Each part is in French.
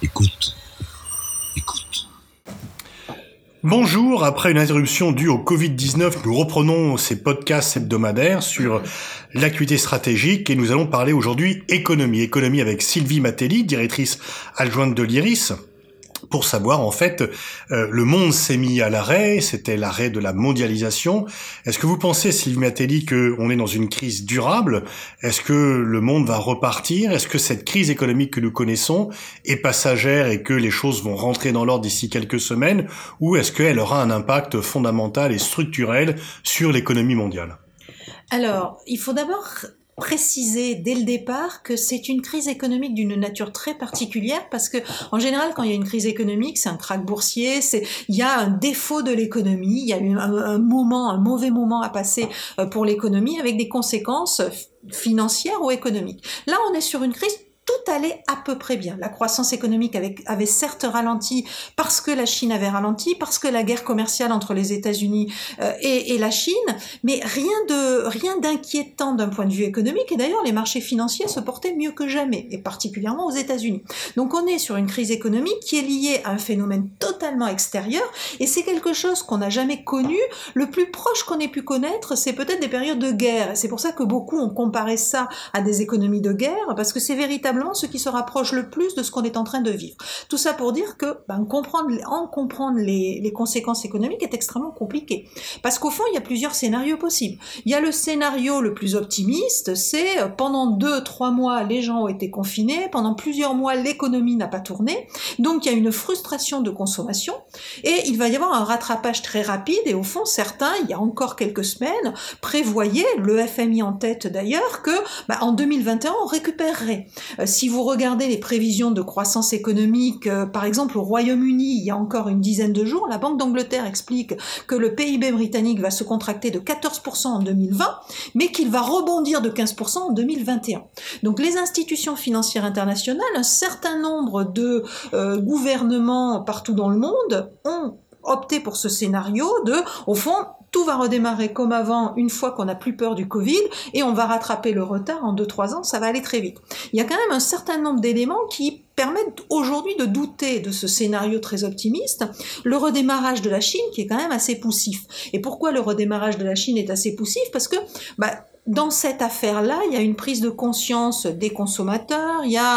Écoute, écoute. Bonjour, après une interruption due au Covid-19, nous reprenons ces podcasts hebdomadaires sur l'acuité stratégique et nous allons parler aujourd'hui économie. Économie avec Sylvie Matelli, directrice adjointe de l'IRIS. Pour savoir, en fait, le monde s'est mis à l'arrêt, c'était l'arrêt de la mondialisation. Est-ce que vous pensez, Sylvie Matelli, qu'on est dans une crise durable? Est-ce que le monde va repartir? Est-ce que cette crise économique que nous connaissons est passagère et que les choses vont rentrer dans l'ordre d'ici quelques semaines? Ou est-ce qu'elle aura un impact fondamental et structurel sur l'économie mondiale? Alors, il faut d'abord préciser dès le départ que c'est une crise économique d'une nature très particulière parce que en général quand il y a une crise économique, c'est un krach boursier, il y a un défaut de l'économie, il y a eu un mauvais moment à passer pour l'économie avec des conséquences financières ou économiques. Là, on est sur une crise tout allait à peu près bien. La croissance économique avait certes ralenti parce que la Chine avait ralenti, parce que la guerre commerciale entre les États-Unis et la Chine, mais rien d'inquiétant d'un point de vue économique. Et d'ailleurs, les marchés financiers se portaient mieux que jamais, et particulièrement aux États-Unis. Donc on est sur une crise économique qui est liée à un phénomène totalement extérieur, et c'est quelque chose qu'on n'a jamais connu. Le plus proche qu'on ait pu connaître, c'est peut-être des périodes de guerre. Et c'est pour ça que beaucoup ont comparé ça à des économies de guerre, parce que c'est véritablement ce qui se rapproche le plus de ce qu'on est en train de vivre. Tout ça pour dire que comprendre les conséquences économiques est extrêmement compliqué. Parce qu'au fond, il y a plusieurs scénarios possibles. Il y a le scénario le plus optimiste, c'est pendant 2-3 mois, les gens ont été confinés, pendant plusieurs mois, l'économie n'a pas tourné, donc il y a une frustration de consommation, et il va y avoir un rattrapage très rapide, et au fond, certains, il y a encore quelques semaines, prévoyaient, le FMI en tête d'ailleurs, que en 2021, on récupérerait. Si vous regardez les prévisions de croissance économique, par exemple au Royaume-Uni, il y a encore une dizaine de jours, la Banque d'Angleterre explique que le PIB britannique va se contracter de 14% en 2020, mais qu'il va rebondir de 15% en 2021. Donc les institutions financières internationales, un certain nombre de gouvernements partout dans le monde ont opté pour ce scénario au fond, tout va redémarrer comme avant une fois qu'on n'a plus peur du Covid et on va rattraper le retard en 2-3 ans, ça va aller très vite. Il y a quand même un certain nombre d'éléments qui permettent aujourd'hui de douter de ce scénario très optimiste. Le redémarrage de la Chine qui est quand même assez poussif. Et pourquoi le redémarrage de la Chine est assez poussif? Parce que dans cette affaire-là, il y a une prise de conscience des consommateurs, il y a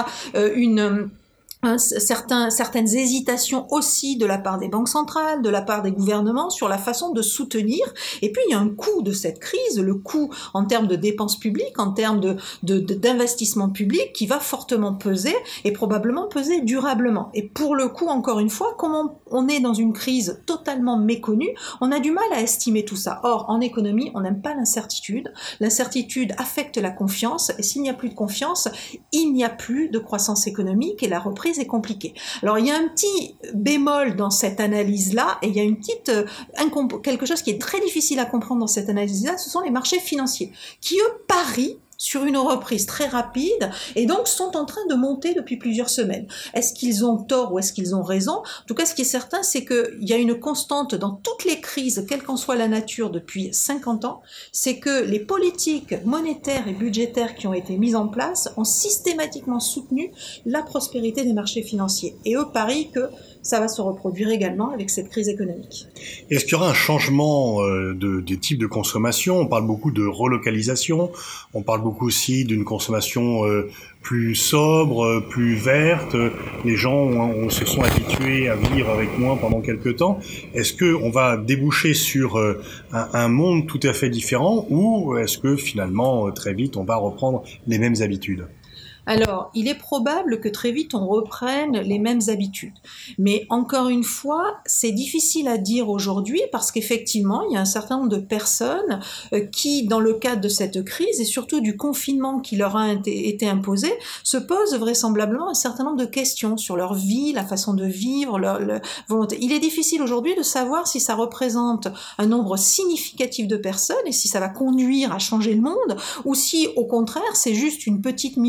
certaines hésitations aussi de la part des banques centrales, de la part des gouvernements sur la façon de soutenir. Et puis il y a un coût de cette crise, le coût en termes de dépenses publiques, en termes d'investissement public qui va fortement peser et probablement peser durablement. Et pour le coup, encore une fois, comme on est dans une crise totalement méconnue, on a du mal à estimer tout ça. Or, en économie, on n'aime pas l'incertitude. L'incertitude affecte la confiance et s'il n'y a plus de confiance, il n'y a plus de croissance économique et la reprise est compliqué. Alors il y a un petit bémol dans cette analyse-là et il y a quelque chose qui est très difficile à comprendre dans cette analyse-là, ce sont les marchés financiers qui eux parient sur une reprise très rapide et donc sont en train de monter depuis plusieurs semaines. Est-ce qu'ils ont tort ou est-ce qu'ils ont raison? En tout cas, ce qui est certain, c'est qu'il y a une constante dans toutes les crises, quelle qu'en soit la nature depuis 50 ans, c'est que les politiques monétaires et budgétaires qui ont été mises en place ont systématiquement soutenu la prospérité des marchés financiers. Et eux parient que ça va se reproduire également avec cette crise économique. Est-ce qu'il y aura un changement de type de consommation? On parle beaucoup de relocalisation, on parle beaucoup aussi d'une consommation plus sobre, plus verte. Les gens se sont habitués à vivre avec moins pendant quelque temps. Est-ce qu'on va déboucher sur un monde tout à fait différent ou est-ce que finalement, très vite, on va reprendre les mêmes habitudes ? Alors, il est probable que très vite on reprenne les mêmes habitudes. Mais encore une fois, c'est difficile à dire aujourd'hui parce qu'effectivement, il y a un certain nombre de personnes qui, dans le cadre de cette crise et surtout du confinement qui leur a été imposé, se posent vraisemblablement un certain nombre de questions sur leur vie, la façon de vivre, leur volonté. Il est difficile aujourd'hui de savoir si ça représente un nombre significatif de personnes et si ça va conduire à changer le monde ou si, au contraire, c'est juste une petite minorité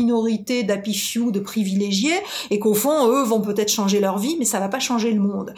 minorité d'happy few, de privilégiés, et qu'au fond, eux vont peut-être changer leur vie, mais ça va pas changer le monde.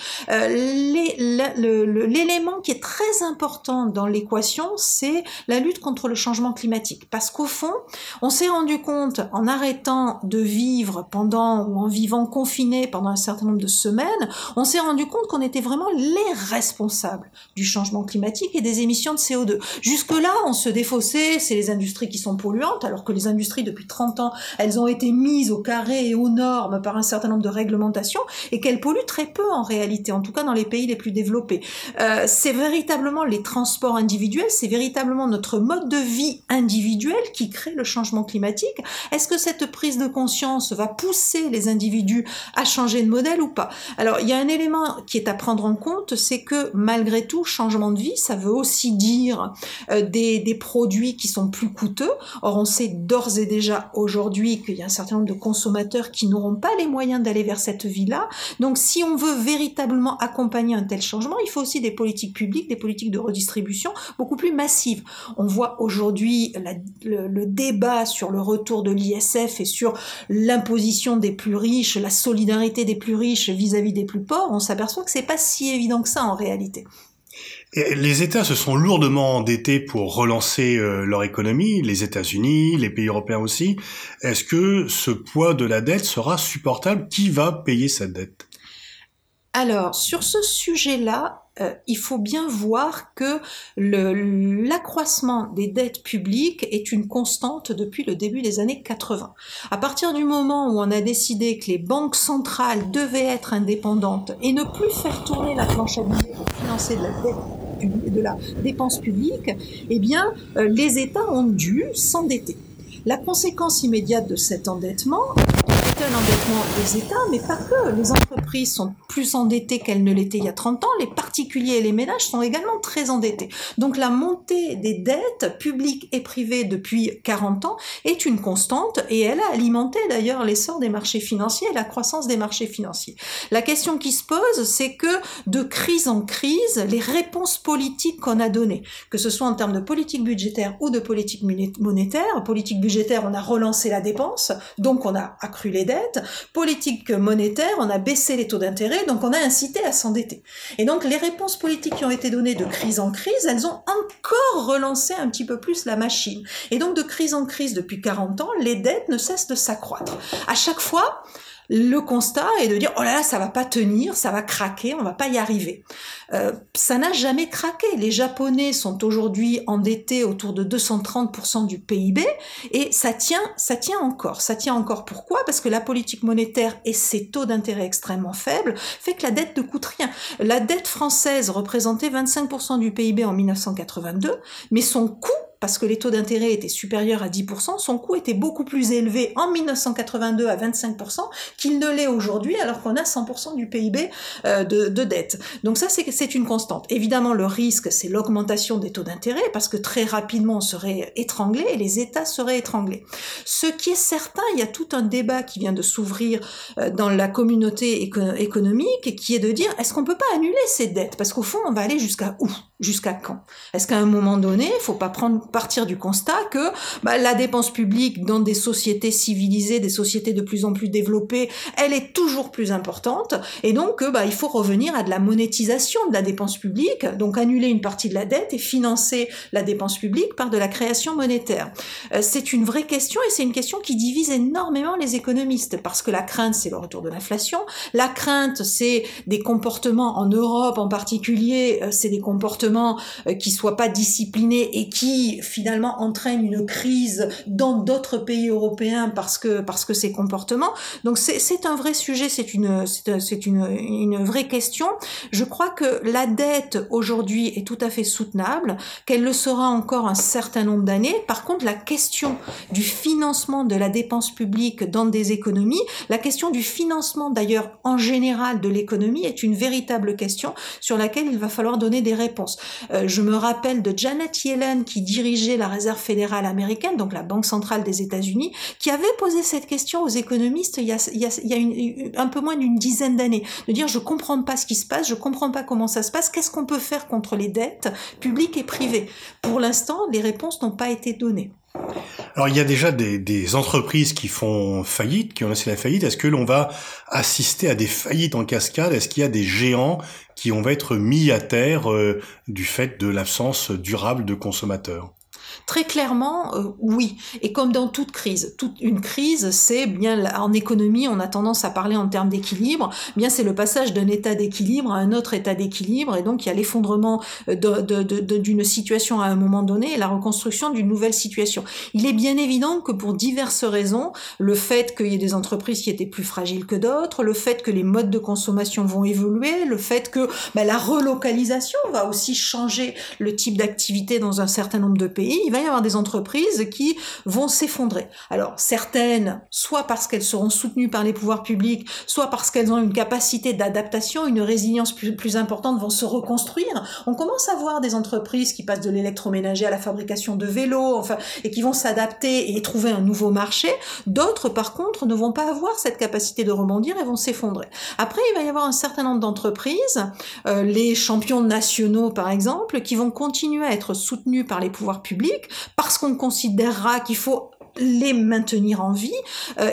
L'élément qui est très important dans l'équation, c'est la lutte contre le changement climatique. Parce qu'au fond, on s'est rendu compte, en arrêtant de vivre ou en vivant confiné pendant un certain nombre de semaines, on s'est rendu compte qu'on était vraiment les responsables du changement climatique et des émissions de CO2. Jusque-là, on se défaussait, c'est les industries qui sont polluantes, alors que les industries, depuis 30 ans, elles ont été mises au carré et aux normes par un certain nombre de réglementations, et qu'elles polluent très peu en réalité, en tout cas dans les pays les plus développés. C'est véritablement les transports individuels, c'est véritablement notre mode de vie individuel qui crée le changement climatique. Est-ce que cette prise de conscience va pousser les individus à changer de modèle ou pas? Alors, il y a un élément qui est à prendre en compte, c'est que malgré tout, changement de vie, ça veut aussi dire des produits qui sont plus coûteux. Or, on sait d'ores et déjà aujourd'hui qu'il y a un certain nombre de consommateurs qui n'auront pas les moyens d'aller vers cette vie-là. Donc, si on veut véritablement accompagner un tel changement, il faut aussi des politiques publiques, des politiques de redistribution beaucoup plus massives. On voit aujourd'hui le débat sur le retour de l'ISF et sur l'imposition des plus riches, la solidarité des plus riches vis-à-vis des plus pauvres. On s'aperçoit que c'est pas si évident que ça en réalité. Et les États se sont lourdement endettés pour relancer leur économie, les États-Unis, les pays européens aussi. Est-ce que ce poids de la dette sera supportable? Qui va payer cette dette? Alors, sur ce sujet-là, il faut bien voir que l'accroissement des dettes publiques est une constante depuis le début des années 80. À partir du moment où on a décidé que les banques centrales devaient être indépendantes et ne plus faire tourner la planche à billets pour financer de la dépense publique, eh bien, les États ont dû s'endetter. La conséquence immédiate de cet endettement est un endettement des États, mais pas que. Les entreprises sont plus endettées qu'elles ne l'étaient il y a 30 ans, les particuliers et les ménages sont également très endettés. Donc la montée des dettes publiques et privées depuis 40 ans est une constante et elle a alimenté d'ailleurs l'essor des marchés financiers et la croissance des marchés financiers. La question qui se pose, c'est que de crise en crise, les réponses politiques qu'on a données, que ce soit en termes de politique budgétaire ou de politique monétaire, politique budgétaire, on a relancé la dépense, donc on a accru les dettes, politique monétaire, on a baissé les taux d'intérêt, donc on a incité à s'endetter. Et donc les réponses politiques qui ont été données de crise en crise, elles ont encore relancé un petit peu plus la machine. Et donc de crise en crise depuis 40 ans, les dettes ne cessent de s'accroître. À chaque fois, le constat est de dire « Oh là là, ça va pas tenir, ça va craquer, on va pas y arriver ». Ça n'a jamais craqué. Les Japonais sont aujourd'hui endettés autour de 230% du PIB et ça tient encore. Ça tient encore pourquoi? Parce que la politique monétaire et ses taux d'intérêt extrêmement faibles fait que la dette ne coûte rien. La dette française représentait 25% du PIB en 1982, mais son coût, parce que les taux d'intérêt étaient supérieurs à 10%, son coût était beaucoup plus élevé en 1982 à 25% qu'il ne l'est aujourd'hui, alors qu'on a 100% du PIB de dette. Donc ça, c'est une constante. Évidemment, le risque, c'est l'augmentation des taux d'intérêt, parce que très rapidement, on serait étranglé et les États seraient étranglés. Ce qui est certain, il y a tout un débat qui vient de s'ouvrir dans la communauté économique, qui est de dire, est-ce qu'on peut pas annuler ces dettes? Parce qu'au fond, on va aller jusqu'à où? Jusqu'à quand? Est-ce qu'à un moment donné, il faut pas partir du constat que la dépense publique dans des sociétés civilisées, des sociétés de plus en plus développées, elle est toujours plus importante, et donc il faut revenir à de la monétisation de la dépense publique, donc annuler une partie de la dette et financer la dépense publique par de la création monétaire. C'est une vraie question et c'est une question qui divise énormément les économistes, parce que la crainte, c'est le retour de l'inflation, la crainte, c'est des comportements en Europe en particulier, c'est des comportements qui soient pas disciplinés et qui finalement entraînent une crise dans d'autres pays européens parce que ces comportements. Donc c'est un vrai sujet, c'est une vraie question. Je crois que la dette aujourd'hui est tout à fait soutenable, qu'elle le sera encore un certain nombre d'années. Par contre, la question du financement de la dépense publique dans des économies, la question du financement d'ailleurs en général de l'économie est une véritable question sur laquelle il va falloir donner des réponses. Je me rappelle de Janet Yellen qui dirigeait la Réserve fédérale américaine, donc la Banque centrale des États-Unis, qui avait posé cette question aux économistes il y a un peu moins d'une dizaine d'années, de dire je comprends pas ce qui se passe, je comprends pas comment ça se passe, qu'est-ce qu'on peut faire contre les dettes publiques et privées? Pour l'instant, les réponses n'ont pas été données. Alors, il y a déjà des entreprises qui font faillite, qui ont laissé la faillite. Est-ce que l'on va assister à des faillites en cascade? Est-ce qu'il y a des géants qui vont être mis à terre du fait de l'absence durable de consommateurs? Très clairement, oui. Et comme dans toute une crise, c'est bien en économie, on a tendance à parler en termes d'équilibre. Bien, c'est le passage d'un état d'équilibre à un autre état d'équilibre, et donc il y a l'effondrement d'une situation à un moment donné et la reconstruction d'une nouvelle situation. Il est bien évident que pour diverses raisons, le fait qu'il y ait des entreprises qui étaient plus fragiles que d'autres, le fait que les modes de consommation vont évoluer, le fait que la relocalisation va aussi changer le type d'activité dans un certain nombre de pays. Il va y avoir des entreprises qui vont s'effondrer. Alors, certaines, soit parce qu'elles seront soutenues par les pouvoirs publics, soit parce qu'elles ont une capacité d'adaptation, une résilience plus importante, vont se reconstruire. On commence à voir des entreprises qui passent de l'électroménager à la fabrication de vélos, et qui vont s'adapter et trouver un nouveau marché. D'autres, par contre, ne vont pas avoir cette capacité de rebondir et vont s'effondrer. Après, il va y avoir un certain nombre d'entreprises, les champions nationaux, par exemple, qui vont continuer à être soutenus par les pouvoirs publics, parce qu'on considérera qu'il faut les maintenir en vie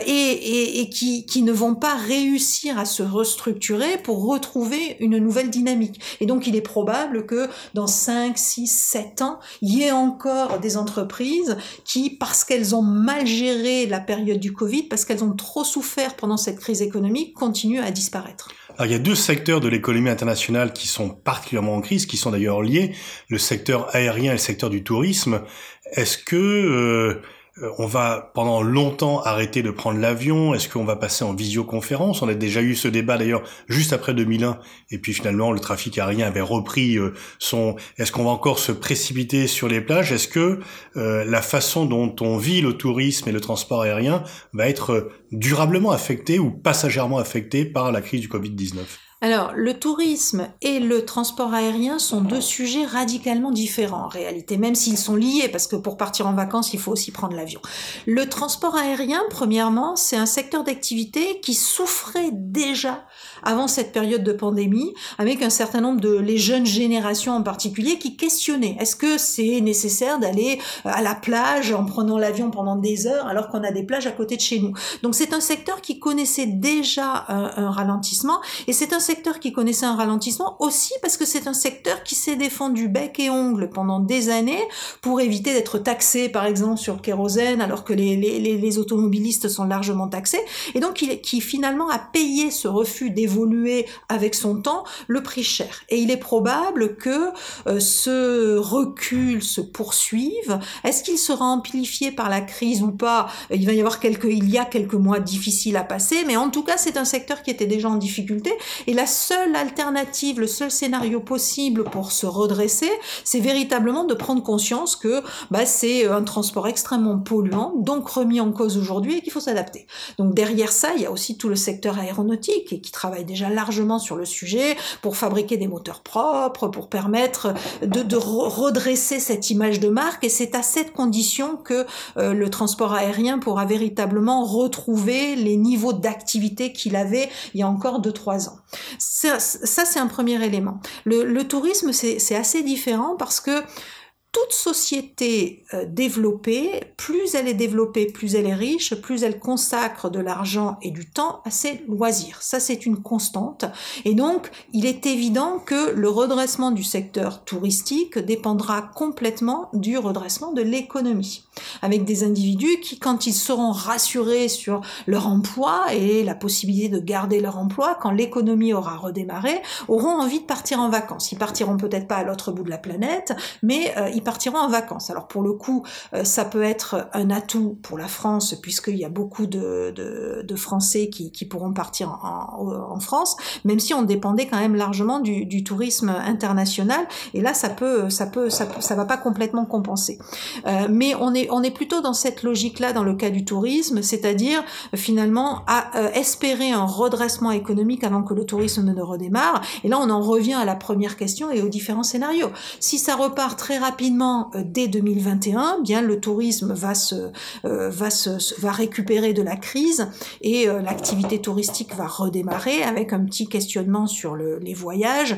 et qui ne vont pas réussir à se restructurer pour retrouver une nouvelle dynamique. Et donc, il est probable que dans 5, 6, 7 ans, il y ait encore des entreprises qui, parce qu'elles ont mal géré la période du Covid, parce qu'elles ont trop souffert pendant cette crise économique, continuent à disparaître. Alors, il y a deux secteurs de l'économie internationale qui sont particulièrement en crise, qui sont d'ailleurs liés, le secteur aérien et le secteur du tourisme. Est-ce que on va pendant longtemps arrêter de prendre l'avion? Est-ce qu'on va passer en visioconférence? On a déjà eu ce débat d'ailleurs juste après 2001, et puis finalement le trafic aérien avait repris son... Est-ce qu'on va encore se précipiter sur les plages? Est-ce que la façon dont on vit le tourisme et le transport aérien va être durablement affectée ou passagèrement affectée par la crise du Covid-19? Alors, le tourisme et le transport aérien sont deux sujets radicalement différents en réalité, même s'ils sont liés, parce que pour partir en vacances, il faut aussi prendre l'avion. Le transport aérien, premièrement, c'est un secteur d'activité qui souffrait déjà avant cette période de pandémie, avec un certain nombre les jeunes générations en particulier, qui questionnaient. Est-ce que c'est nécessaire d'aller à la plage en prenant l'avion pendant des heures, alors qu'on a des plages à côté de chez nous? Donc c'est un secteur qui connaissait déjà un ralentissement, et c'est un secteur qui connaissait un ralentissement aussi parce que c'est un secteur qui s'est défendu bec et ongle pendant des années pour éviter d'être taxé, par exemple, sur le kérosène, alors que les automobilistes sont largement taxés, et donc qui finalement a payé ce refus d'évoluer avec son temps le prix cher. Et il est probable que ce recul se poursuive. Est-ce qu'il sera amplifié par la crise ou pas? Il y a quelques mois difficiles à passer, mais en tout cas, c'est un secteur qui était déjà en difficulté, et la seule alternative, le seul scénario possible pour se redresser, c'est véritablement de prendre conscience que c'est un transport extrêmement polluant, donc remis en cause aujourd'hui, et qu'il faut s'adapter. Donc derrière ça, il y a aussi tout le secteur aéronautique et qui travaille déjà largement sur le sujet pour fabriquer des moteurs propres, pour permettre de redresser cette image de marque, et c'est à cette condition que le transport aérien pourra véritablement retrouver les niveaux d'activité qu'il avait il y a encore 2-3 ans. Ça, c'est un premier élément. Le tourisme, c'est assez différent parce que toute société développée, plus elle est développée, plus elle est riche, plus elle consacre de l'argent et du temps à ses loisirs. Ça, c'est une constante. Et donc, il est évident que le redressement du secteur touristique dépendra complètement du redressement de l'économie. Avec des individus qui, quand ils seront rassurés sur leur emploi et la possibilité de garder leur emploi, quand l'économie aura redémarré, auront envie de partir en vacances. Ils partiront peut-être pas à l'autre bout de la planète, mais ils partiront en vacances. Alors pour le coup, ça peut être un atout pour la France, puisqu'il y a beaucoup de Français qui pourront partir en France, même si on dépendait quand même largement du tourisme international. Et là, ça va pas complètement compenser. Mais on est plutôt dans cette logique-là dans le cas du tourisme, c'est-à-dire finalement à espérer un redressement économique avant que le tourisme ne redémarre. Et là, on en revient à la première question et aux différents scénarios. Si ça repart très rapidement rapidement, dès 2021, bien le tourisme va récupérer de la crise et l'activité touristique va redémarrer avec un petit questionnement sur les voyages.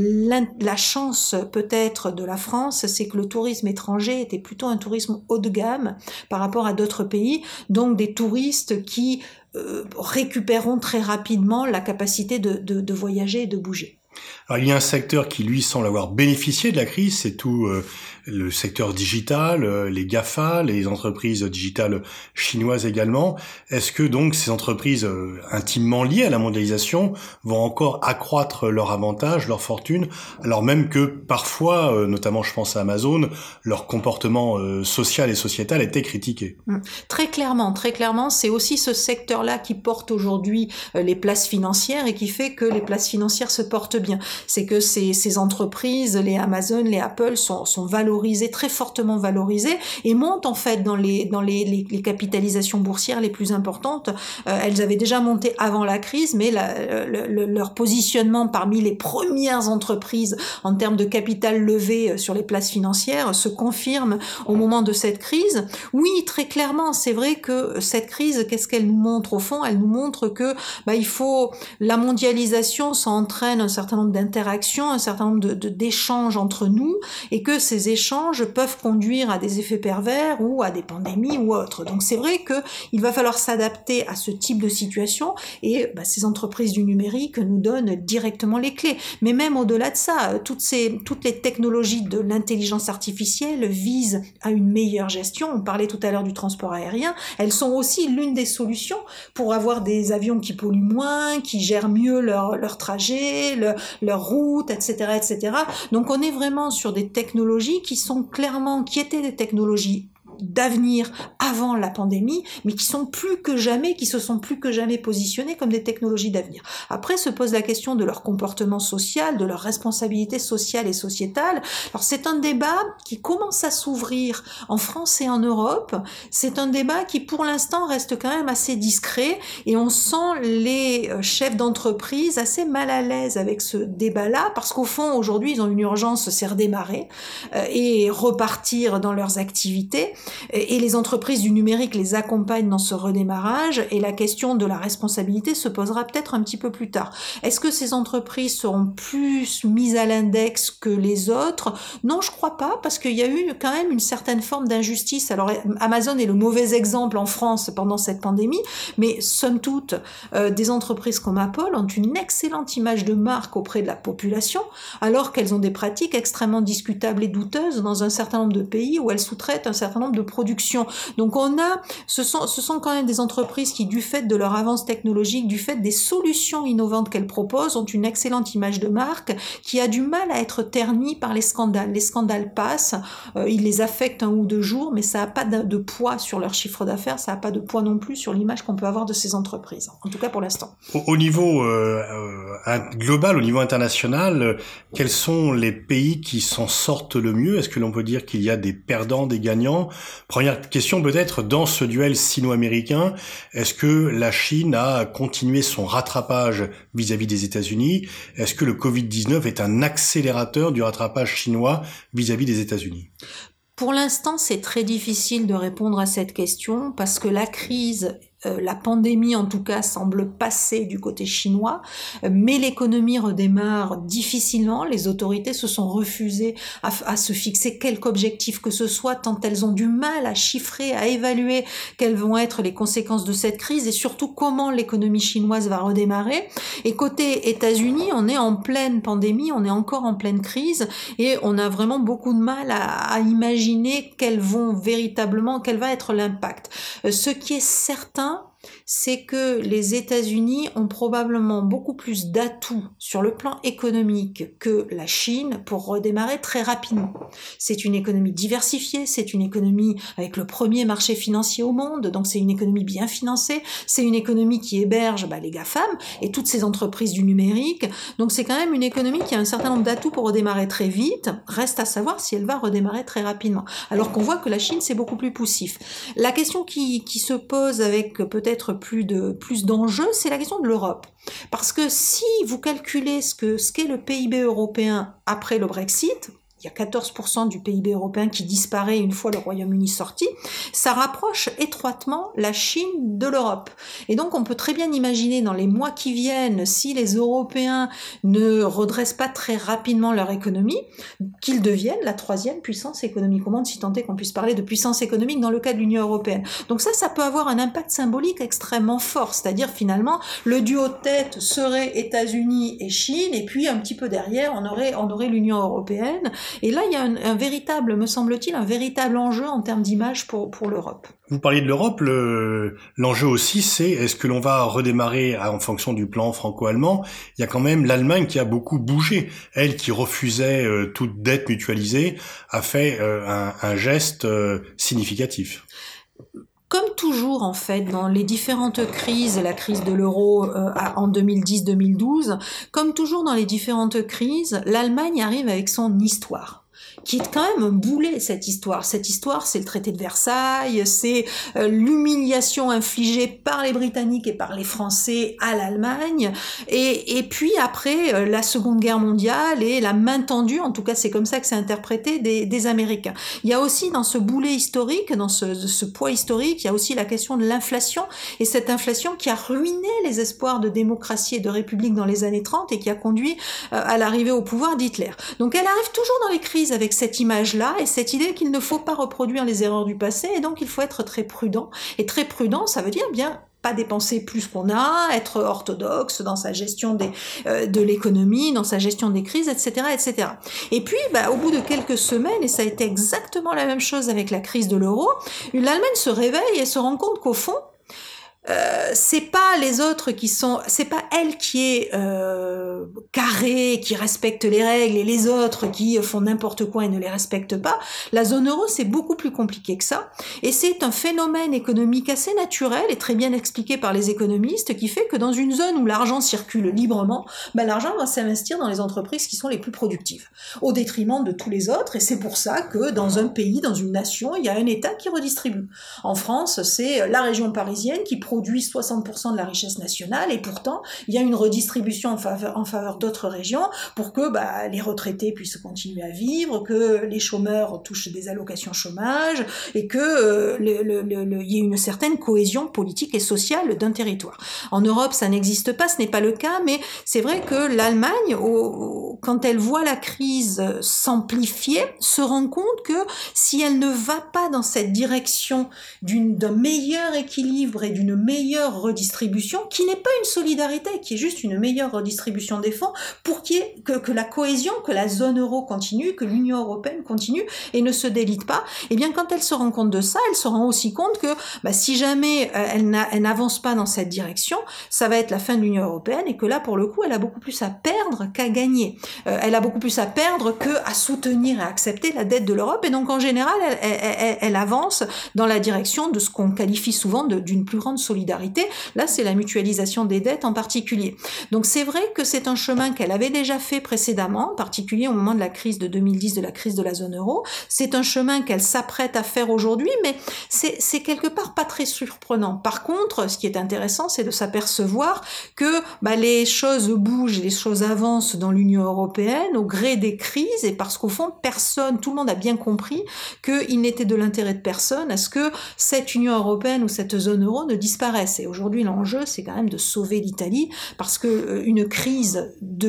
La chance peut-être de la France, c'est que le tourisme étranger était plutôt un tourisme haut de gamme par rapport à d'autres pays, donc des touristes qui récupéreront très rapidement la capacité de voyager et de bouger. Alors, il y a un secteur qui, lui, semble avoir bénéficié de la crise, c'est tout le secteur digital, les GAFA, les entreprises digitales chinoises également. Est-ce que donc ces entreprises intimement liées à la mondialisation vont encore accroître leur avantage, leur fortune, alors même que parfois, notamment je pense à Amazon, leur comportement social et sociétal était critiqué? Très clairement, c'est aussi ce secteur-là qui porte aujourd'hui les places financières et qui fait que les places financières se portent bien. C'est que ces entreprises, les Amazon, les Apple sont valorisées, très fortement valorisées, et montent en fait dans les capitalisations boursières les plus importantes. Elles avaient déjà monté avant la crise, mais leur positionnement parmi les premières entreprises en termes de capital levé sur les places financières se confirme au moment de cette crise. Oui, très clairement, c'est vrai que cette crise, qu'est-ce qu'elle nous montre au fond? Elle nous montre que la mondialisation, ça entraîne un certain nombre d'interactions, un certain nombre d'échanges entre nous, et que ces échanges peuvent conduire à des effets pervers ou à des pandémies ou autres. Donc c'est vrai qu'il va falloir s'adapter à ce type de situation, et ces entreprises du numérique nous donnent directement les clés. Mais même au-delà de ça, toutes les technologies de l'intelligence artificielle visent à une meilleure gestion. On parlait tout à l'heure du transport aérien, elles sont aussi l'une des solutions pour avoir des avions qui polluent moins, qui gèrent mieux leur trajet, leur route, etc., etc. Donc on est vraiment sur des technologies qui étaient des technologies d'avenir avant la pandémie, mais qui se sont plus que jamais positionnées comme des technologies d'avenir. Après se pose la question de leur comportement social, de leur responsabilité sociale et sociétale. Alors c'est un débat qui commence à s'ouvrir en France et en Europe. C'est un débat qui pour l'instant reste quand même assez discret, et on sent les chefs d'entreprise assez mal à l'aise avec ce débat-là, parce qu'au fond aujourd'hui ils ont une urgence, c'est redémarrer et repartir dans leurs activités. Et les entreprises du numérique les accompagnent dans ce redémarrage, et la question de la responsabilité se posera peut-être un petit peu plus tard. Est-ce que ces entreprises seront plus mises à l'index que les autres? Non, je crois pas, parce qu'il y a eu quand même une certaine forme d'injustice. Alors Amazon est le mauvais exemple en France pendant cette pandémie, mais somme toute, des entreprises comme Apple ont une excellente image de marque auprès de la population, alors qu'elles ont des pratiques extrêmement discutables et douteuses dans un certain nombre de pays où elles sous-traitent un certain nombre de production. Donc ce sont quand même des entreprises qui, du fait de leur avance technologique, du fait des solutions innovantes qu'elles proposent, ont une excellente image de marque qui a du mal à être ternie par les scandales. Les scandales passent, ils les affectent 1 ou 2 jours, mais ça n'a pas de poids sur leur chiffre d'affaires, ça n'a pas de poids non plus sur l'image qu'on peut avoir de ces entreprises, en tout cas pour l'instant. Au niveau global, au niveau international, quels sont les pays qui s'en sortent le mieux? Est-ce que l'on peut dire qu'il y a des perdants, des gagnants? Première question peut-être, dans ce duel sino-américain, est-ce que la Chine a continué son rattrapage vis-à-vis des États-Unis? Est-ce que le Covid-19 est un accélérateur du rattrapage chinois vis-à-vis des États-Unis? Pour l'instant, c'est très difficile de répondre à cette question, parce que la crise, la pandémie en tout cas, semble passer du côté chinois, mais l'économie redémarre difficilement. Les autorités se sont refusées à se fixer quelque objectif que ce soit, tant elles ont du mal à chiffrer, à évaluer quelles vont être les conséquences de cette crise, et surtout comment l'économie chinoise va redémarrer. Et côté États-Unis, on est en pleine pandémie, on est encore en pleine crise, et on a vraiment beaucoup de mal à imaginer quel va être l'impact. Ce qui est certain, c'est que les États-Unis ont probablement beaucoup plus d'atouts sur le plan économique que la Chine pour redémarrer très rapidement. C'est une économie diversifiée, c'est une économie avec le premier marché financier au monde, donc c'est une économie bien financée, c'est une économie qui héberge les GAFAM et toutes ces entreprises du numérique, donc c'est quand même une économie qui a un certain nombre d'atouts pour redémarrer très vite. Reste à savoir si elle va redémarrer très rapidement, alors qu'on voit que la Chine c'est beaucoup plus poussif. La question qui se pose avec peut-être plus d'enjeux, c'est la question de l'Europe. Parce que si vous calculez ce qu'est le PIB européen après le Brexit, il y a 14% du PIB européen qui disparaît une fois le Royaume-Uni sorti, ça rapproche étroitement la Chine de l'Europe. Et donc on peut très bien imaginer dans les mois qui viennent, si les Européens ne redressent pas très rapidement leur économie, qu'ils deviennent la troisième puissance économique au monde, si tant est qu'on puisse parler de puissance économique dans le cas de l'Union européenne. Donc ça peut avoir un impact symbolique extrêmement fort, c'est-à-dire finalement le duo de tête serait États-Unis et Chine, et puis un petit peu derrière on aurait l'Union européenne. Et là il y a un véritable, me semble-t-il, un véritable enjeu en termes d'image pour l'Europe. Vous parliez de l'Europe, l'enjeu aussi c'est est-ce que l'on va redémarrer en fonction du plan franco-allemand. Il y a quand même l'Allemagne qui a beaucoup bougé. Elle qui refusait toute dette mutualisée a fait un geste significatif. Comme toujours, en fait, dans les différentes crises, la crise de l'euro en 2010-2012, comme toujours dans les différentes crises, l'Allemagne arrive avec son histoire, qui est quand même un boulet, cette histoire. Cette histoire, c'est le traité de Versailles, c'est l'humiliation infligée par les Britanniques et par les Français à l'Allemagne, et puis après la Seconde Guerre mondiale et la main tendue, en tout cas c'est comme ça que c'est interprété, des Américains. Il y a aussi dans ce boulet historique, dans ce poids historique, il y a aussi la question de l'inflation, et cette inflation qui a ruiné les espoirs de démocratie et de république dans les années 30 et qui a conduit à l'arrivée au pouvoir d'Hitler. Donc elle arrive toujours dans les crises avec cette image-là et cette idée qu'il ne faut pas reproduire les erreurs du passé, et donc il faut être très prudent. Et très prudent, ça veut dire bien pas dépenser plus qu'on a, être orthodoxe dans sa gestion de l'économie, dans sa gestion des crises, etc., etc. Et puis, au bout de quelques semaines, et ça a été exactement la même chose avec la crise de l'euro, l'Allemagne se réveille et se rend compte qu'au fond, c'est pas les autres c'est pas elle qui est carrée, qui respecte les règles, et les autres qui font n'importe quoi et ne les respectent pas. La zone euro, c'est beaucoup plus compliqué que ça, et c'est un phénomène économique assez naturel et très bien expliqué par les économistes, qui fait que dans une zone où l'argent circule librement, l'argent va s'investir dans les entreprises qui sont les plus productives, au détriment de tous les autres, et c'est pour ça que dans un pays, dans une nation, il y a un État qui redistribue. En France, c'est la région parisienne qui produit 60% de la richesse nationale, et pourtant il y a une redistribution en faveur d'autres régions pour que les retraités puissent continuer à vivre, que les chômeurs touchent des allocations chômage, et que il y ait une certaine cohésion politique et sociale d'un territoire. En Europe, ça n'existe pas, ce n'est pas le cas, mais c'est vrai que l'Allemagne, quand elle voit la crise s'amplifier, se rend compte que si elle ne va pas dans cette direction d'un meilleur équilibre et d'une meilleure redistribution, qui n'est pas une solidarité, qui est juste une meilleure redistribution des fonds, pour qu'il y ait que la cohésion, que la zone euro continue, que l'Union européenne continue et ne se délite pas, et bien quand elle se rend compte de ça, elle se rend aussi compte que si jamais elle n'avance pas dans cette direction, ça va être la fin de l'Union européenne, et que là pour le coup elle a beaucoup plus à perdre qu'à gagner. Elle a beaucoup plus à perdre qu'à soutenir et à accepter la dette de l'Europe, et donc en général elle avance dans la direction de ce qu'on qualifie souvent d'une plus grande solidarité. Là, c'est la mutualisation des dettes en particulier. Donc c'est vrai que c'est un chemin qu'elle avait déjà fait précédemment, en particulier au moment de la crise de 2010, de la crise de la zone euro. C'est un chemin qu'elle s'apprête à faire aujourd'hui, mais c'est quelque part pas très surprenant. Par contre, ce qui est intéressant, c'est de s'apercevoir que les choses bougent, les choses avancent dans l'Union européenne au gré des crises, et parce qu'au fond, tout le monde a bien compris qu'il n'était de l'intérêt de personne à ce que cette Union européenne ou cette zone euro ne disparaisse. Et aujourd'hui, l'enjeu, c'est quand même de sauver l'Italie, parce que une crise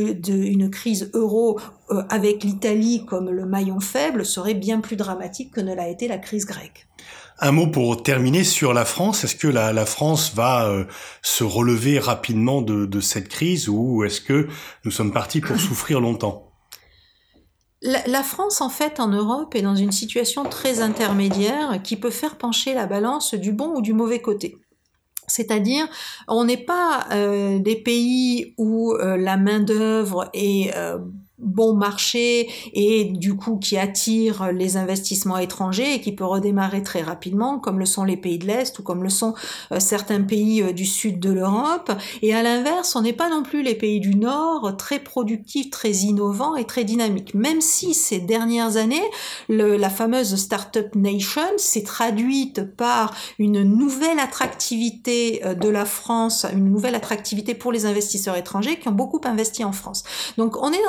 euro avec l'Italie comme le maillon faible serait bien plus dramatique que ne l'a été la crise grecque. Un mot pour terminer sur la France. Est-ce que la France va se relever rapidement de cette crise, ou est-ce que nous sommes partis pour souffrir longtemps ? La France, en fait, en Europe, est dans une situation très intermédiaire qui peut faire pencher la balance du bon ou du mauvais côté. C'est-à-dire, on n'est pas des pays où la main-d'œuvre est bon marché et du coup qui attire les investissements étrangers et qui peut redémarrer très rapidement, comme le sont les pays de l'Est ou comme le sont certains pays du sud de l'Europe. Et à l'inverse, on n'est pas non plus les pays du Nord, très productifs, très innovants et très dynamiques. Même si ces dernières années, la fameuse Startup Nation s'est traduite par une nouvelle attractivité de la France, une nouvelle attractivité pour les investisseurs étrangers qui ont beaucoup investi en France. Donc on est dans une situation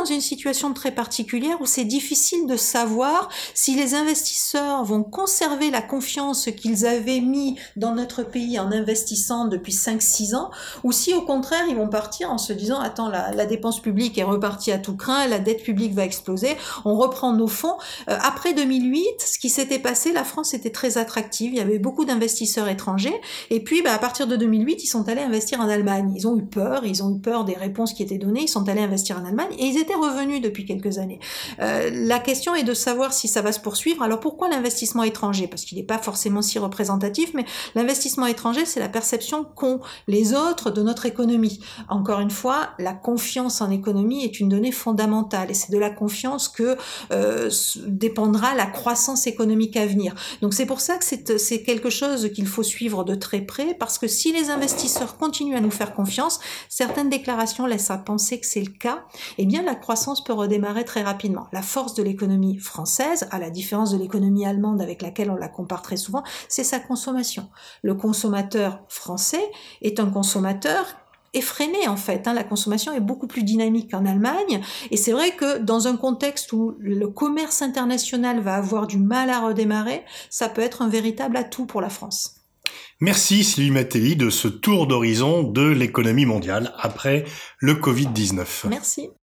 situation très particulière où c'est difficile de savoir si les investisseurs vont conserver la confiance qu'ils avaient mis dans notre pays en investissant depuis 5-6 ans, ou si au contraire ils vont partir en se disant attends, la dépense publique est repartie à tout crin, la dette publique va exploser, on reprend nos fonds. Après 2008, ce qui s'était passé, la France était très attractive, il y avait beaucoup d'investisseurs étrangers, et puis à partir de 2008, ils sont allés investir en Allemagne. Ils ont eu peur des réponses qui étaient données, ils sont allés investir en Allemagne, et ils étaient revenus depuis quelques années. La question est de savoir si ça va se poursuivre. Alors pourquoi l'investissement étranger? Parce qu'il n'est pas forcément si représentatif, mais l'investissement étranger, c'est la perception qu'ont les autres de notre économie. Encore une fois, la confiance en économie est une donnée fondamentale, et c'est de la confiance que dépendra la croissance économique à venir. Donc c'est pour ça que c'est quelque chose qu'il faut suivre de très près, parce que si les investisseurs continuent à nous faire confiance, certaines déclarations laissent à penser que c'est le cas, eh bien la croissance peut redémarrer très rapidement. La force de l'économie française, à la différence de l'économie allemande avec laquelle on la compare très souvent, c'est sa consommation. Le consommateur français est un consommateur effréné en fait. La consommation est beaucoup plus dynamique qu'en Allemagne, et c'est vrai que dans un contexte où le commerce international va avoir du mal à redémarrer, ça peut être un véritable atout pour la France. Merci Sylvie Matelli de ce tour d'horizon de l'économie mondiale après le Covid-19. Merci.